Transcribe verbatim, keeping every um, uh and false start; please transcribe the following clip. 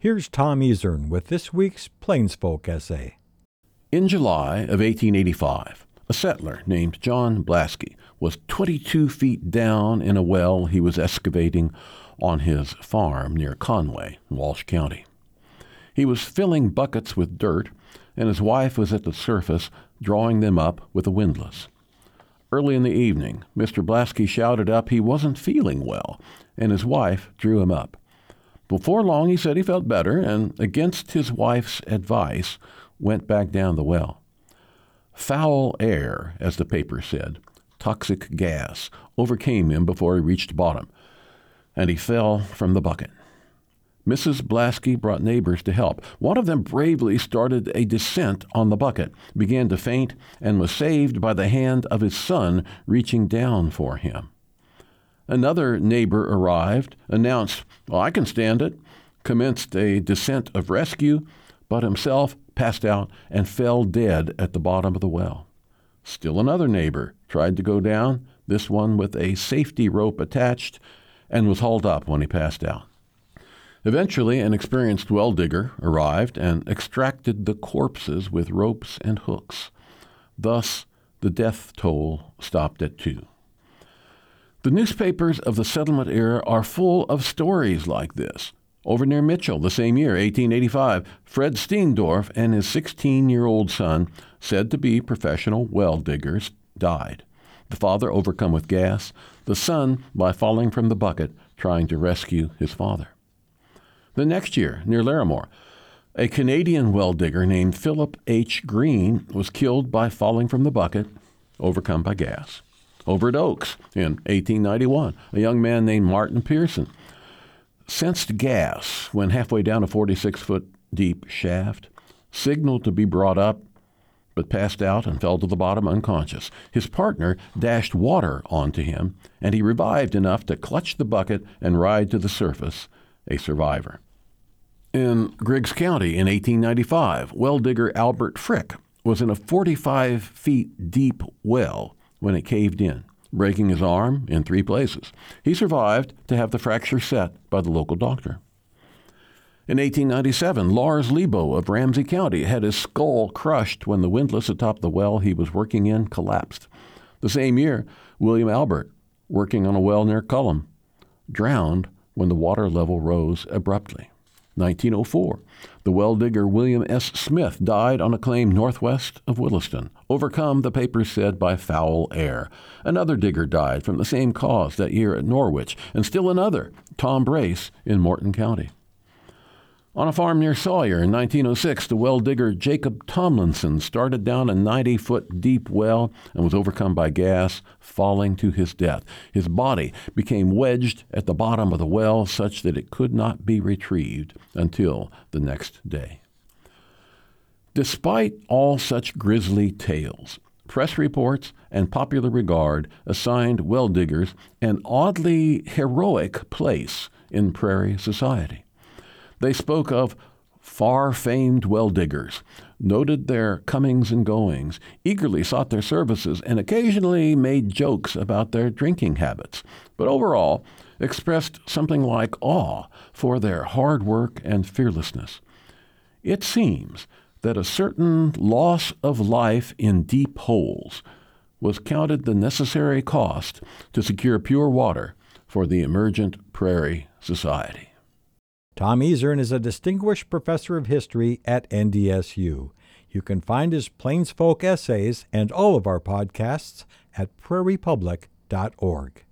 Here's Tom Ezern with this week's Plains Folk Essay. In July of eighteen eighty-five, a settler named John Blasky was twenty-two feet down in a well he was excavating on his farm near Conway, Walsh County. He was filling buckets with dirt, and his wife was at the surface drawing them up with a windlass. Early in the evening, Mister Blasky shouted up he wasn't feeling well, and his wife drew him up. Before long, he said he felt better, and against his wife's advice, went back down the well. Foul air, as the paper said, toxic gas, overcame him before he reached bottom, and he fell from the bucket. Missus Blasky brought neighbors to help. One of them bravely started a descent on the bucket, began to faint, and was saved by the hand of his son reaching down for him. Another neighbor arrived, announced, "Well, I can stand it," commenced a descent of rescue, but himself passed out and fell dead at the bottom of the well. Still another neighbor tried to go down, this one with a safety rope attached, and was hauled up when he passed out. Eventually, an experienced well digger arrived and extracted the corpses with ropes and hooks. Thus, the death toll stopped at two. The newspapers of the settlement era are full of stories like this. Over near Mitchell, the same year, eighteen eighty-five, Fred Steendorf and his sixteen-year-old son, said to be professional well diggers, died. The father overcome with gas, the son by falling from the bucket trying to rescue his father. The next year, near Larimore, a Canadian well digger named Philip H. Green was killed by falling from the bucket, overcome by gas. Over at Oaks in eighteen ninety-one, a young man named Martin Pearson sensed gas when halfway down a forty-six foot deep shaft, signaled to be brought up, but passed out and fell to the bottom unconscious. His partner dashed water onto him, and he revived enough to clutch the bucket and ride to the surface, a survivor. In Griggs County in eighteen ninety-five, well digger Albert Frick was in a forty-five feet deep well when it caved in, breaking his arm in three places. He survived to have the fracture set by the local doctor. In eighteen ninety-seven, Lars Lebo of Ramsey County had his skull crushed when the windlass atop the well he was working in collapsed. The same year, William Albert, working on a well near Cullum, drowned when the water level rose abruptly. nineteen oh four, the well digger William S. Smith died on a claim northwest of Williston, overcome, the paper said, by foul air. Another digger died from the same cause that year at Norwich, and still another, Tom Brace, in Morton County. On a farm near Sawyer in nineteen oh six, the well digger Jacob Tomlinson started down a ninety foot deep well and was overcome by gas, falling to his death. His body became wedged at the bottom of the well such that it could not be retrieved until the next day. Despite all such grisly tales, press reports and popular regard assigned well diggers an oddly heroic place in prairie society. They spoke of far-famed well diggers, noted their comings and goings, eagerly sought their services, and occasionally made jokes about their drinking habits, but overall expressed something like awe for their hard work and fearlessness. It seems that a certain loss of life in deep holes was counted the necessary cost to secure pure water for the emergent prairie society. Tom Ezern is a distinguished professor of history at N D S U. You can find his Plains Folk essays and all of our podcasts at prairie public dot org.